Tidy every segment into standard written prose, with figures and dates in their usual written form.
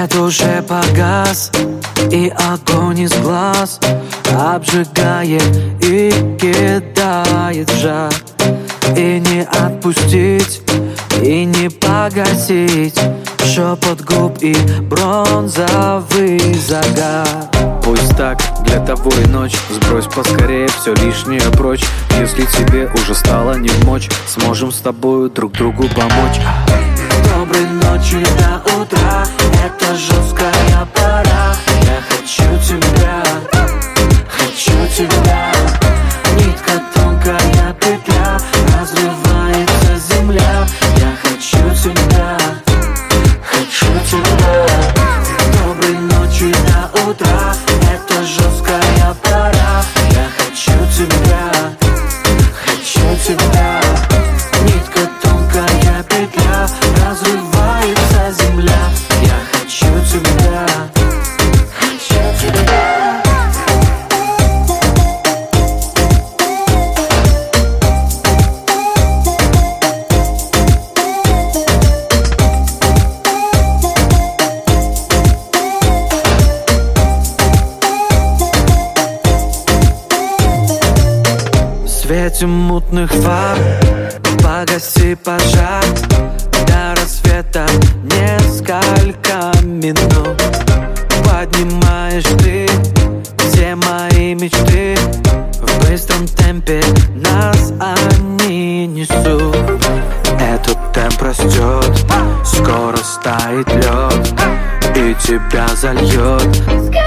Свет уже погас, и огонь из глаз обжигает и кидает в жар. И не отпустить, и не погасить шепот губ и бронзовый загар. Пусть так, для того и ночь. Сбрось поскорее все лишнее прочь. Если тебе уже стало невмочь, сможем с тобою друг другу помочь. Доброй ночи до утра, это жесткая пора. Я хочу тебя, хочу тебя. Нитка тонкая петля, разрывается земля. Я хочу тебя, хочу тебя. Доброй ночи до утра, это жесткая пора. Я хочу тебя, хочу тебя. Нитка тонкая петля, разрывается земля. Я хочу тебя, хочу тебя. В свете мутных фар погаси пожар. До рассвета несколько минут. Поднимаешь ты все мои мечты. В быстром темпе нас они несут. Этот темп растет, скоро стает лед и тебя зальет.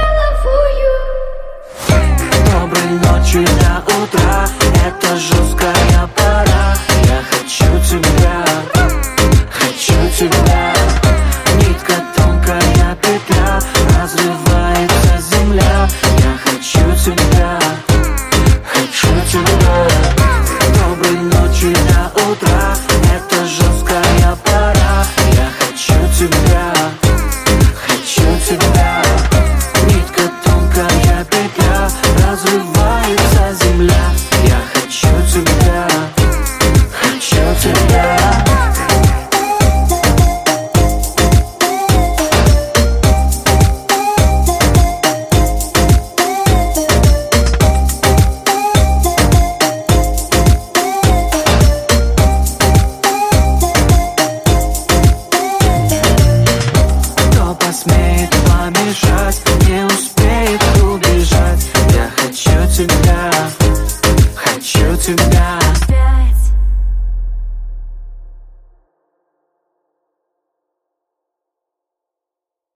Доброй ночи до утра, это жесткая пора. Я хочу тебя, хочу тебя. Нитка тонкая петля, разрывается земля. Я хочу тебя, хочу тебя. Доброй ночи до утра, это жесткая пора. Я хочу тебя, хочу тебя. Нитка тонкая петля, разрывается земля. Я хочу тебя, хочу тебя.